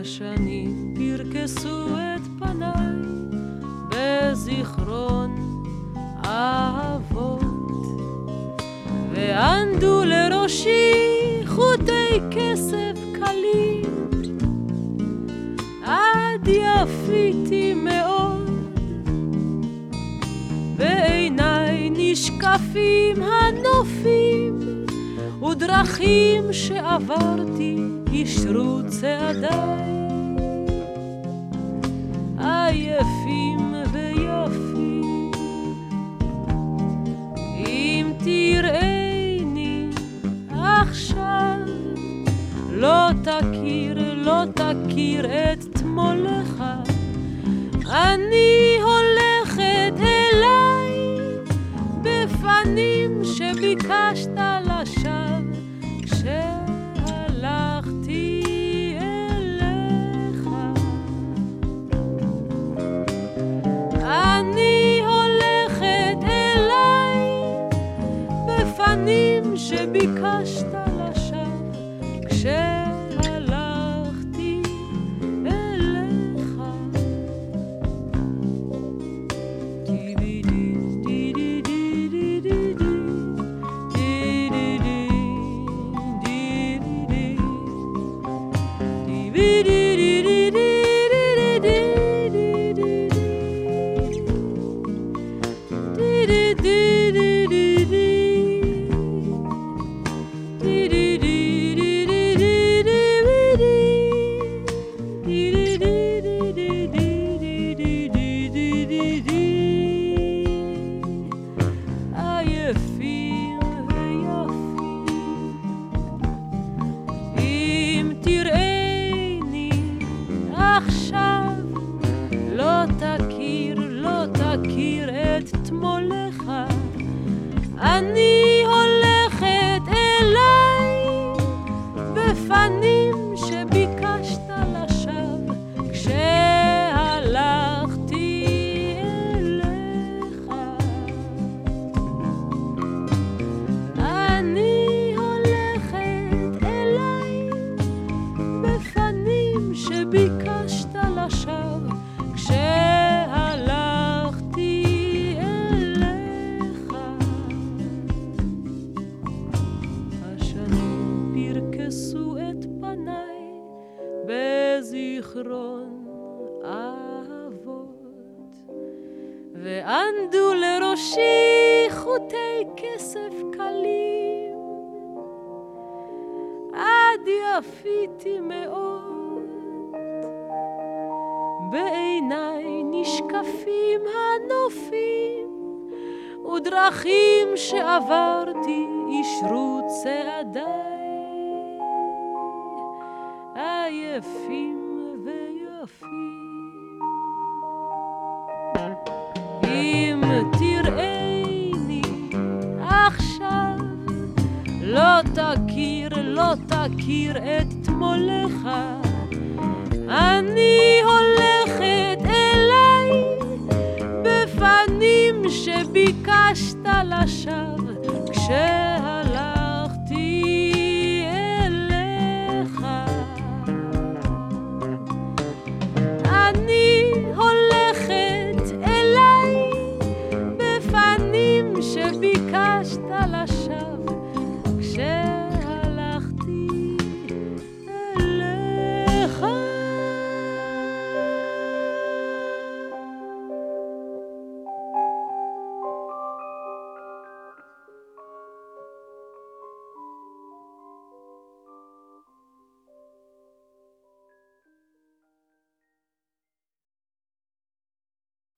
השנים פרקסו את פניי בזיכרון אהבות, וענדו לראשי חוטי כסף קלים, עד יפיתי מאוד, בעיניי נשקפים הנופים, ודרכים שעברתי ישרו צעדיי, עייפים ויפים. אם תראיני עכשיו, לא תכיר את תמולך, אני הולכת אליי בפנים שביקשת לשווא כשהלכתי אליך. אני הולכת אליי בפנים שביקשת לשווא כשהלכתי אליך. עייפים ויפים. אם תראיני עכשיו, לא תכיר את תמולך, אני הולכת אליי בפנים שביקשת לשווא כשהלכתי אליך. אני הולכת אליי בפנים שביקשת לשווא כשהלכתי אליך. השנים פרקסו את פניי בזיכרון אהבות, וענדו לראשי חוטי כסף קלים, עד יפיתי מאוד, בעיניי נשקפים הנופים, ודרכים שעברתי ישרו צעדיי, עייפים ויפים. אם תראיני עכשיו, לא תכיר את תמולך, אני הולכת אליי בפנים שביקשת לשווא